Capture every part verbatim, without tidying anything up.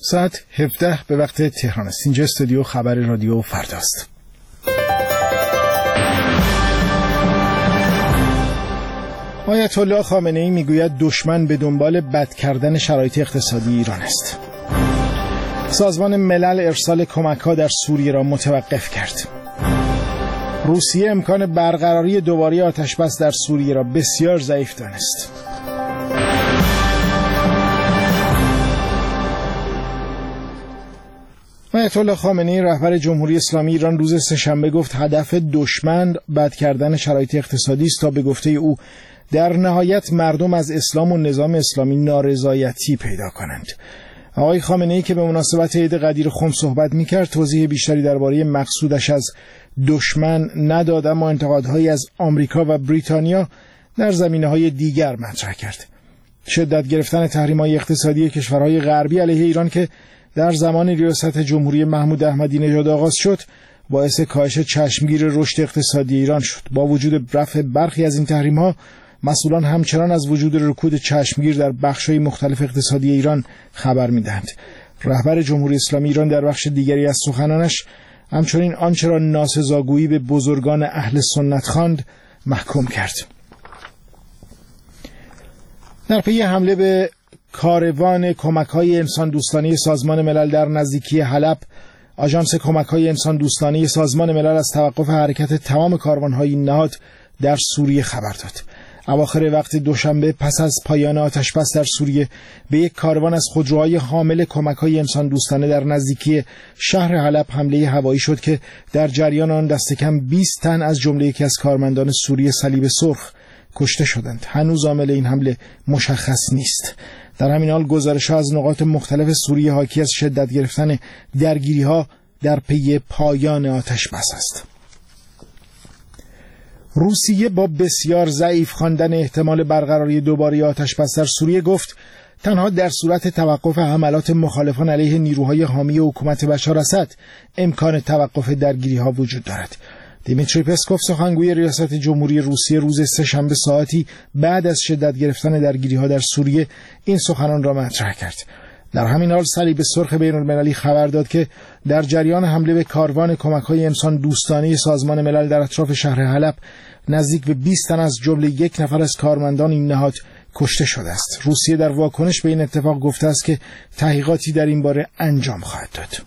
ساعت هفده به وقت تهران است. اینجا استودیو خبر رادیو فرداست. آیت الله خامنه‌ای میگوید دشمن به دنبال بد کردن شرایط اقتصادی ایران است. سازمان ملل ارسال کمک‌ها در سوریه را متوقف کرد. روسیه امکان برقراری دوباره آتش‌بس در سوریه را بسیار ضعیف دانست. آیت الله خامنه‌ای رهبر جمهوری اسلامی ایران روز سه‌شنبه گفت هدف دشمن بد کردن شرایط اقتصادی است تا به گفته او در نهایت مردم از اسلام و نظام اسلامی نارضایتی پیدا کنند. آقای خامنه‌ای که به مناسبت عید قدیر خم صحبت می‌کرد توضیح بیشتری درباره مقصودش از دشمن نداد، اما انتقادهایی از آمریکا و بریتانیا در زمینه‌های دیگر مطرح کرد. شدت گرفتن تحریم‌های اقتصادی کشورهای غربی علیه ایران که در زمان ریاست جمهوری محمود احمدی نژاد آغاز شد باعث کاهش چشمگیر رشد اقتصادی ایران شد. با وجود رفع برخی از این تحریم‌ها، مسئولان همچنان از وجود رکود چشمگیر در بخش‌های مختلف اقتصادی ایران خبر می‌دهند. رهبر جمهوری اسلامی ایران در بخش دیگری از سخنانش همچنین آنچه را ناسزاگویی به بزرگان اهل سنت خواند محکوم کرد. در پی حمله به کاروان کمک‌های انسان دوستانه سازمان ملل در نزدیکی حلب، آژانس کمک‌های انسان دوستانه سازمان ملل از توقف حرکت تمام کاروان‌های این نهاد در سوریه خبر داد. اواخر وقت دوشنبه پس از پایان آتش‌بس در سوریه به یک کاروان از خودروهای حامل کمک‌های انسان دوستانه در نزدیکی شهر حلب حمله هوایی شد که در جریان آن دست کم بیست تن از جمله یکی از کارمندان سوریه صلیب سرخ کشته شدند. هنوز عامل این حمله مشخص نیست. در همین حال گزارش‌ها از نقاط مختلف سوریه حاکی از شدت گرفتن درگیری‌ها در پی پایان آتش‌بس است. روسیه با بسیار ضعیف خواندن احتمال برقراری دوباره آتش‌بس در سوریه گفت تنها در صورت توقف حملات مخالفان علیه نیروهای حامی حکومت بشار اسد امکان توقف درگیری‌ها وجود دارد. دیمیتری پسکوف سخنگوی ریاست جمهوری روسیه روز سه‌شنبه ساعتی بعد از شدت گرفتن درگیری‌ها در سوریه این سخنان را مطرح کرد. در همین حال صلیب سرخ بین‌المللی خبر داد که در جریان حمله به کاروان کمک‌های انسان دوستانه سازمان ملل در اطراف شهر حلب نزدیک به بیست تن از جمله یک نفر از کارمندان این نهاد کشته شده است. روسیه در واکنش به این اتفاق گفته است که تحقیقاتی در این باره انجام خواهد داد.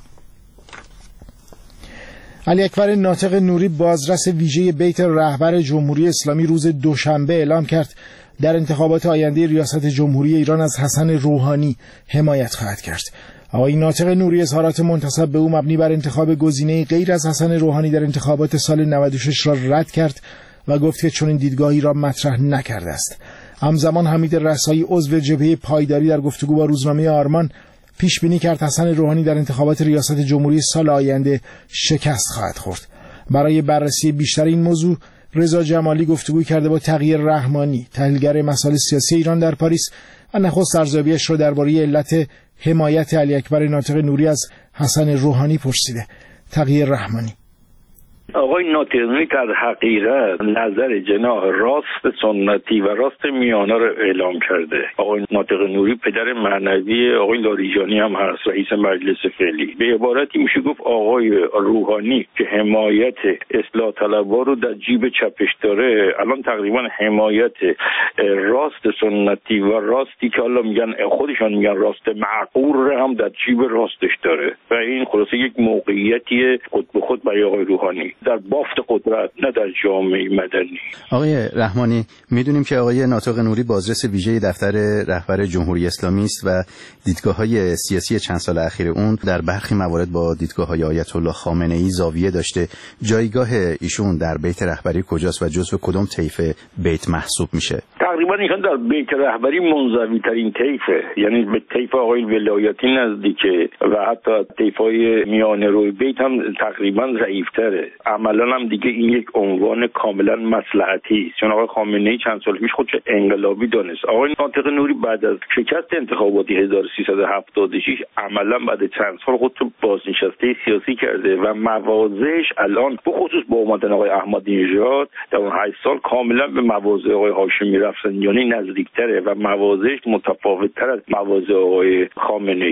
علی اکبر ناطق نوری بازرس ویژه بیت رهبر جمهوری اسلامی روز دوشنبه اعلام کرد در انتخابات آینده ریاست جمهوری ایران از حسن روحانی حمایت خواهد کرد. آقای ناطق نوری اظهارات منتسب به او مبنی بر انتخاب گزینه غیر از حسن روحانی در انتخابات سال نود و شش را رد کرد و گفت که چنین دیدگاهی را مطرح نکرده است. همزمان حمید رسایی عضو جبهه پایداری در گفتگو با روزنامه آرمان پیش بینی کرد حسن روحانی در انتخابات ریاست جمهوری سال آینده شکست خواهد خورد. برای بررسی بیشتر این موضوع رضا جمالی گفتگو کرده با تقی رحمانی، تحلیلگر مسائل سیاسی ایران در پاریس و نخست ارزیابیش را درباره علت حمایت علی اکبر ناطق نوری از حسن روحانی پرسیده. تقی رحمانی: آقای ناطق نوری در حقیقت نظر جناح راست سنتی و راست میانه رو اعلام کرده. آقای ناطق نوری پدر معنوی آقای لاریجانی هم هست، رئیس مجلس فعلی. به عبارتی میشه گفت آقای روحانی که حمایت اصلاح طلبها رو در جیب چپش داره، الان تقریبا حمایت راست سنتی و راستی که حالا میگن خودشان میگن راست معقول رو هم در جیب راستش داره و این خلاصه یک موقعیتی خود به خود برای آقای روحانی در بافت قدرت، نه در جامعه مدنی. آقای رحمانی، میدونیم که آقای ناطق نوری بازرس ویژه دفتر رهبر جمهوری اسلامی است و دیدگاه‌های سیاسی چند سال اخیر اون در برخی موارد با دیدگاه‌های آیت الله خامنه‌ای زاویه داشته. جایگاه ایشون در بیت رهبری کجاست و جزو کدام طیف بیت محسوب میشه؟ تقریبا ایشون در بیت رهبری منزوی ترین طیفه، یعنی به طیف آقای ولایتی نزدیکه و حتی طیف‌های میانه روی بیت هم تقریبا ضعیف‌تره. عملاً هم دیگه این یک عنوان کاملا مصلحتی است، چون آقای خامنه‌ای چند سال پیش خودش انقلابی دانست. آقای ناطق نوری بعد از شکست انتخاباتی هزار و سیصد و هفتاد و شش عملاً بعد چند سال خودش بازنشسته سیاسی کرده و مواضعش الان به خصوص با اومدن آقای احمدی نژاد در اون هشت سال کاملا به مواضع آقای هاشمی رفسنجانی نزدیکتره و مواضعش متفاوت‌تر از مواضع آقای خامنه‌ای است.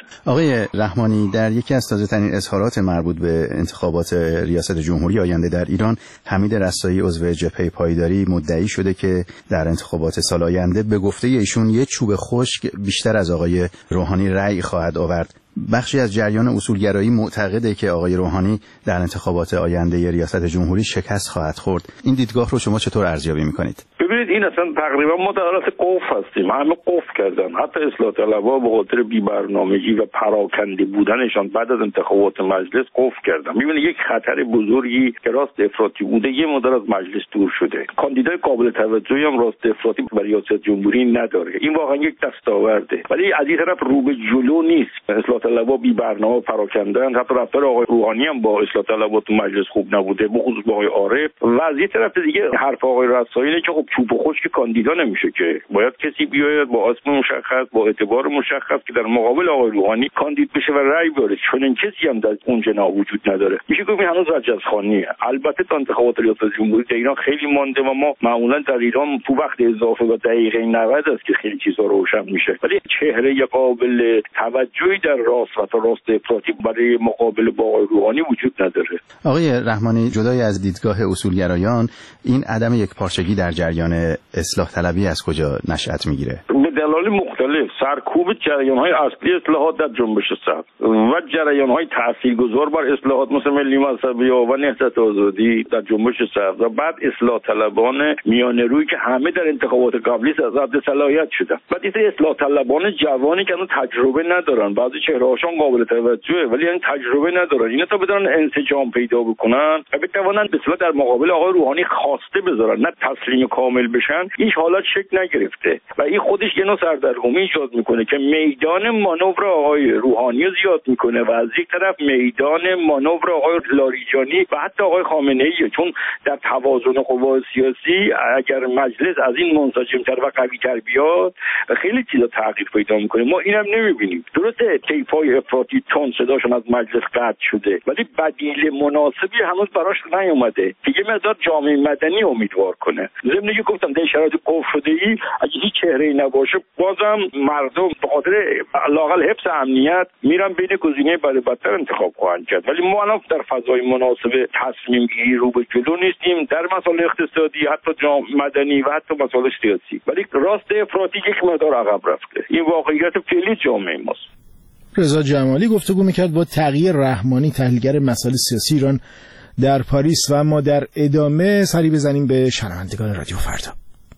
آقای رحمانی، در یکی از تازه‌ترین اظهارات مربوط به انتخابات ریاست جمهوری آینده در ایران، حمید رستایی عضو جبهه پایداری مدعی شده که در انتخابات سال آینده به گفته ایشون یک چوب خشک بیشتر از آقای روحانی رأی خواهد آورد. بخشی از جریان اصولگرایی معتقده که آقای روحانی در انتخابات آینده ریاست جمهوری شکست خواهد خورد. این دیدگاه رو شما چطور ارزیابی می‌کنید؟ ببینید این اصلا تقریبا ما در حالت قف هستیم. همه قف کردن، حتی اصلاح طلبها به خاطر بی‌برنامگی و پراکنده بودنشان بعد از انتخابات مجلس قف کردن. می‌بینید یک خطر بزرگی که راست افراطی بوده یه مدت از مجلس دور شده. کاندیدای قابل توجهی هم راست افراطی برای ریاست جمهوری نداره. این واقعا یک دستاورده. ولی از این طرف رو به جلو نیست. اصلاح طلبها بی برنامه و پراکندن. حتی رفتار آقای روحانی هم با اصلاح طلبها تو مجلس خوب نبوده، به خصوص با آقای عارف. و از این طرف دیگه حرف آقای رستایی اینه که خب چوب و خشک کاندیدا نمیشه که باید کسی بیاید با اسم مشخص، با اعتبار مشخص که در مقابل آقای روحانی کاندید بشه و رأی بیاره. چون این کسی هم در اون جناح وجود نداره. میشه گفت هنوز رجزخانیه. البته تا انتخابات ریاست جمهوری در ایران خیلی مانده و ما معمولا در ایران تو وقت اضافه و دقیقه نود است که خیلی چیزا روشن میشه. ولی چهره قابل توجهی در راست و راست افراطی برای مقابله با آقای روحانی وجود نداره. آقای رحمانی، جدای از دیدگاه اصولگرایان، این عدم یکپارچگی در جریان اصلاح طلبی از کجا نشأت میگیره؟ به دلایل مختلف. سرکوب جریان‌های اصلی اصلاحات در جنبش سبز و جریان‌های تاثیرگذار بر اصلاحات مثل ملی مذهبی و نهضت آزادی در جنبش سبز و بعد اصلاح طلبان میانه‌رویی که همه در انتخابات قبلی از رد صلاحیت شدن. بعد این اصلاح طلبان جوانی که اون تجربه ندارن، بعضی چهره‌هاشون قابل توجهه ولی این تجربه ندارن. اینا تا بدون انسجام پیدا بکنن و بتوانن به اصطلاح در مقابل آقای روحانی خواسته بذارن، نه تسلیم کامل بشن، این حالت شکل نگرفته و این خودش یه نوع سردرگمی ایجاد میکنه که میدان مانور آقای روحانی زیاد میکنه و از یک طرف میدان مانور آقای لاریجانی و حتی آقای خامنه‌ای، چون در توازن قوا سیاسی اگر مجلس از این منسجم‌تر و قوی‌تر بیاد خیلی چیزا تغییر پیدا میکنه. ما اینم نمیبینیم. درسته طیف‌های افراطی تون صداشون از مجلس قطع شده ولی بدیل مناسبی هنوز براش نیومده که یه مقدار جامعه مدنی امیدوار کنه. ضمن که گفتم در شرایط قف شده ای اگه هیچ چهره‌ای نباشه بازم مردم به خاطر لااقل حفظ امنیت میرن بین گزینه برای بدتر انتخاب خواهند کرد. ولی ما الان در فضای مناسب تصمیم گیری رو به جلو نیستیم در مسائل اقتصادی، حتی جامعه مدنی و حتی مسائل سیاسی. ولی راست افراطی یک مقدار عقب رفته. این واقعیت فعلی جامعه ماست. رضا جمالی گفتگو میکرد با تغییر رحمانی، تحلیلگر مسائل سیاسی ایران در پاریس. و ما در ادامه سری بزنیم به شنوندگان رادیو فردا.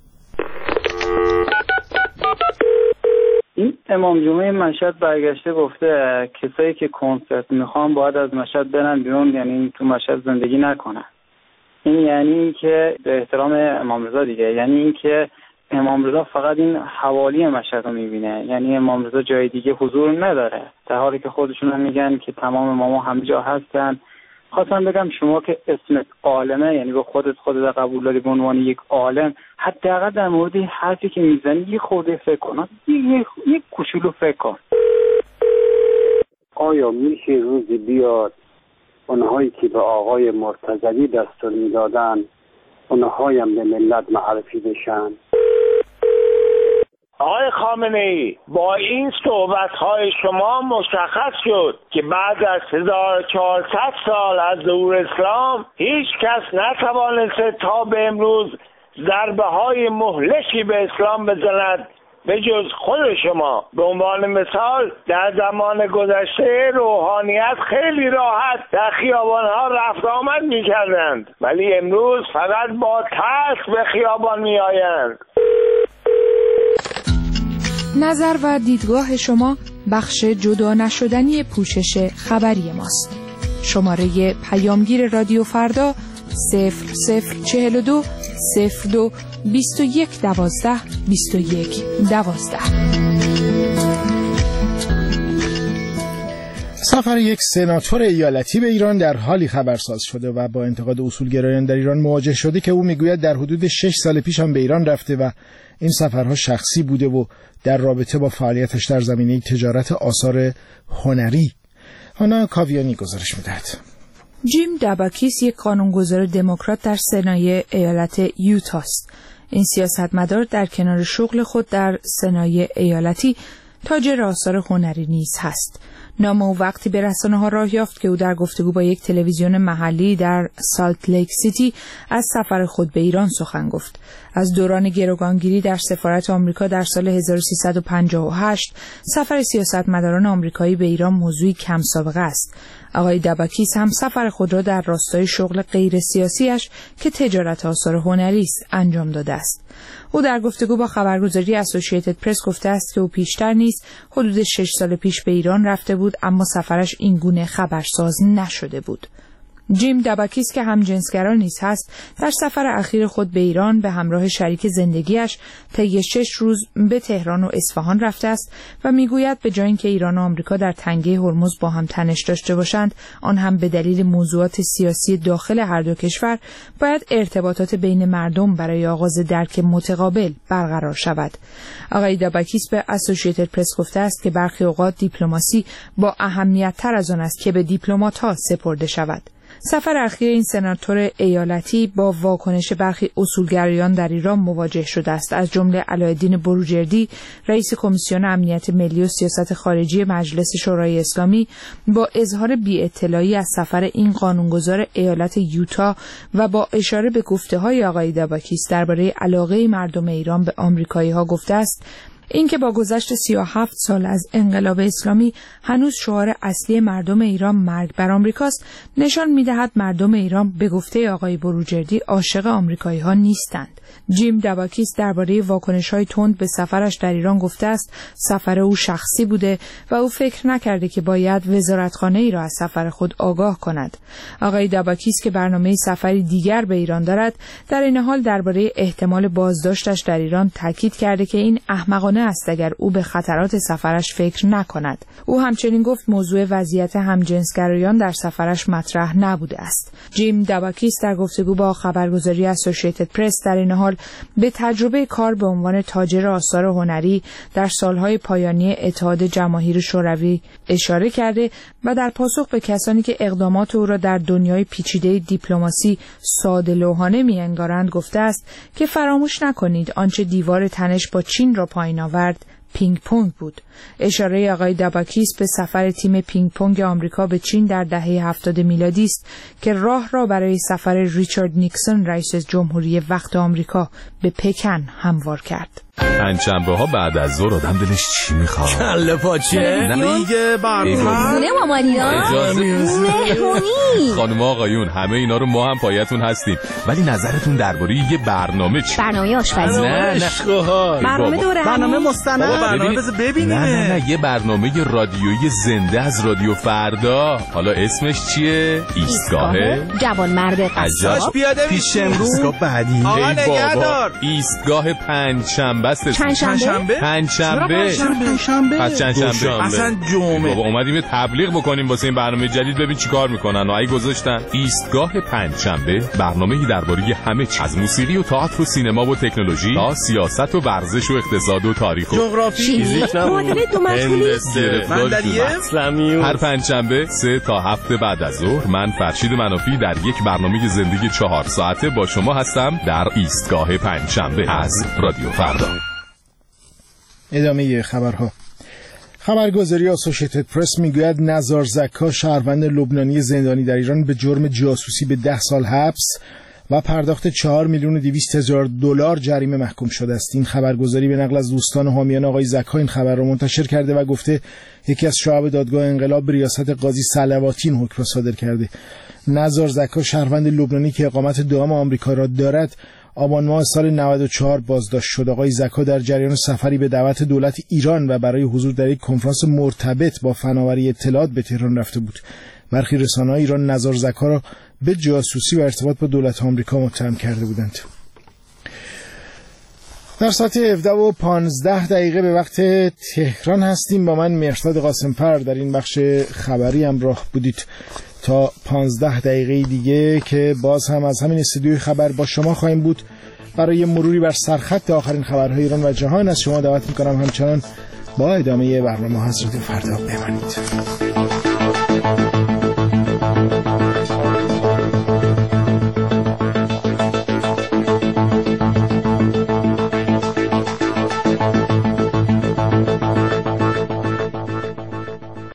این امام جمعه مشهد برگشته گفته کسایی که کنسرت میخوان باید از مشهد برن بیرون، یعنی تو مشهد زندگی نکنن. این یعنی این که به احترام امام رضا دیگه، یعنی این که امام رضا فقط این حوالی مشهد رو میبینه، یعنی امام رضا جای دیگه حضور نداره، در حالی که خودشون هم میگن که تمام اماما همه جا هستن. خواستم بگم شما که اسمت عالمه، یعنی به خودت خودت قبول داری به عنوان یک عالم، حداقل در مورد حرفی که میزنی یه خورده فکر کن، یک یک کوچولو فکر کن. آیا میشه روزی بیاد اونهایی که به آقای مرتضوی دستور میدادن اونهایی هم به ملت معرفی بشن؟ آقای خامنه‌ای، با این صحبت‌های شما مشخص شد که بعد از هزار و چهارصد سال از ظهور اسلام هیچ کس نتوانسته تا به امروز ضربه‌های مهلکی به اسلام بزند به جز خود شما. به عنوان مثال در زمان گذشته روحانیت خیلی راحت در خیابان‌ها رفت آمد می‌کردند، ولی امروز فقط با ترس به خیابان می‌آیند. نظر و دیدگاه شما بخش جدا نشدنی پوشش خبری ماست. شماره پیامگیر رادیو فردا صفر صفر چهل و دو صفر دو بیست و یک دوازده بیست و یک دوازده. سفر یک سناتور ایالتی به ایران در حالی خبرساز شده و با انتقاد اصولگرایان در ایران مواجه شده که او میگوید در حدود شش سال پیش هم به ایران رفته و این سفرها شخصی بوده و در رابطه با فعالیتش در زمینه تجارت آثار هنری. هانا کاویانی گزارش می‌دهد. جیم داباکیس یک قانونگذار دموکرات در سنای ایالت یوتا است. این سیاستمدار در کنار شغل خود در سنای ایالتی تاجر آثار هنری نیز هست. نام او وقتی به رسانه‌ها راه یافت که او در گفتگو با یک تلویزیون محلی در سالت لیک سیتی از سفر خود به ایران سخن گفت. از دوران گروگانگیری در سفارت آمریکا در سال هزار و سیصد و پنجاه و هشت سفر سیاستمداران آمریکایی به ایران موضوعی کم سابقه است. آقای دباکیس هم سفر خود را در راستای شغل غیر سیاسیش که تجارت آثار هنری است انجام داده است. او در گفتگو با خبرگزاری اسوسییتد پرس گفته است که او پیشتر نیز حدود شش سال پیش به ایران رفته بود، اما سفرش این گونه خبرساز نشده بود. جیم دباکیس که هم جنسگرا نیز هست، در سفر اخیر خود به ایران به همراه شریک زندگیش طی شش روز به تهران و اصفهان رفته است و میگوید به جای اینکه ایران و آمریکا در تنگه هرمز با هم تنش داشته باشند، آن هم به دلیل موضوعات سیاسی داخل هر دو کشور، باید ارتباطات بین مردم برای آغاز درک متقابل برقرار شود. آقای دباکیس به اسوسییتد پرس گفته است که برخی اوقات دیپلماسی با اهمیت تر از آن است که به دیپلمات‌ها سپرده شود. سفر اخیر این سناتور ایالتی با واکنش برخی اصولگرایان در ایران مواجه شده است، از جمله علایالدین بروجردی، رئیس کمیسیون امنیت ملی و سیاست خارجی مجلس شورای اسلامی، با اظهار بی‌اطلاعی از سفر این قانونگذار ایالت یوتا و با اشاره به گفته‌های آقای دباکیس درباره علاقه مردم ایران به آمریکایی‌ها گفته است اینکه با گذشت سی و هفت سال از انقلاب اسلامی هنوز شعار اصلی مردم ایران مرگ بر آمریکاست، نشان می‌دهد مردم ایران به گفته آقای بروجردی عاشق آمریکایی‌ها نیستند. جیم دباکیس درباره واکنش‌های تند به سفرش در ایران گفته است سفر او شخصی بوده و او فکر نکرده که باید وزارتخانه‌ای را از سفر خود آگاه کند. آقای دباکیس که برنامه سفری دیگر به ایران دارد، در این حال درباره احتمال بازداشتش در ایران تاکید کرده که این احمقانه است اگر او به خطرات سفرش فکر نکند. او همچنین گفت موضوع وضعیت همجنسگرایان در سفرش مطرح نبوده است. جیم دباکیس در گفتگو با خبرگزاری اسوسییتد پرس در این حال به تجربه کار به عنوان تاجر آثار هنری در سالهای پایانی اتحاد جماهیر شوروی اشاره کرده و در پاسخ به کسانی که اقدامات او را در دنیای پیچیده دیپلماسی ساده لوحانه می‌انگارند گفته است که فراموش نکنید آنچه دیوار تنش با چین را پایین آورد پینگ پونگ بود. اشاره آقای دباکیس به سفر تیم پینگ پونگ آمریکا به چین در دهه هفتاد میلادی است که راه را برای سفر ریچارد نیکسون رئیس جمهوری وقت آمریکا به پکن هموار کرد. پنجشنبه ها بعد از ظهر آدم دلش چی میخواد؟ کله پاچه، دیگه برنامه نه مامانینا، مهمونی. خانم آقایون همه اینا رو ما هم پایتون هستیم، ولی نظرتون درباره یه برنامه چی؟ برنامه آشپزی. نه نه برنامه دوره، برنامه مستند، برنامه بذار ببینیم. نه نه نه یه برنامه رادیویی زنده از رادیو فردا. حالا اسمش چیه؟ ایستگاه جوانمرد قصاب. پیاده پیش امروز ایستگاه بعدی. آقا نگهدار. ایستگاه پنجشنبه است. پنجشنبه؟ پنجشنبه. پنجشنبه. پس چندشنبه. اصلا جمعه. بابا اومدیم تبلیغ بکنیم واسه این برنامه جدید، ببین چیکار میکنن. و ای گذاشتن ایستگاه پنجشنبه، برنامه‌ای درباره همه چیز، از موسیقی و تئاتر و سینما و تکنولوژی تا سیاست و ورزش و اقتصاد و تاریخ و جغرافی، معادله دو مخصوصی، اسلامی. هر پنجشنبه سه تا هفت بعد از ظهر من فرشید منافی در یک برنامه زندگی چهار ساعته با شما هستم در ایستگاه پنجشنبه از رادیو فردا. ادامه خبرها. خبرگزاری اسوسییتد پرس میگوید نزار زکا، شهروند لبنانی زندانی در ایران، به جرم جاسوسی به ده سال حبس و پرداخت چهار میلیون و دویست هزار دلار جریمه محکوم شده است. این خبرگزاری به نقل از دوستان و حامیان آقای زکا این خبر را منتشر کرده و گفته یکی از شعب دادگاه انقلاب به ریاست قاضی صلواتی این حکم را صادر کرده. نزار زکا، شهروند لبنانی که اقامت دائم آمریکا را دارد، آبان ماه سال نود و چهار بازداشت شد. آقای زکا در جریان سفری به دعوت دولت ایران و برای حضور در یک کنفرانس مرتبط با فناوری اطلاعات به تهران رفته بود. برخی رسانه‌های ایران نزار زکا را به جاسوسی و ارتباط با دولت آمریکا متهم کرده بودند. در ساعت هفده و پانزده دقیقه به وقت تهران هستیم. با من مهرداد قاسم‌فر در این بخش خبری همراه بودید تا پانزده دقیقه دیگه که باز هم از همین استودیوی خبر با شما خواهیم بود. برای مروری بر سرخط آخرین خبرهای ایران و جهان از شما دعوت می‌کنم همچنان با ادامه برنامه حضرت فردا بمانید.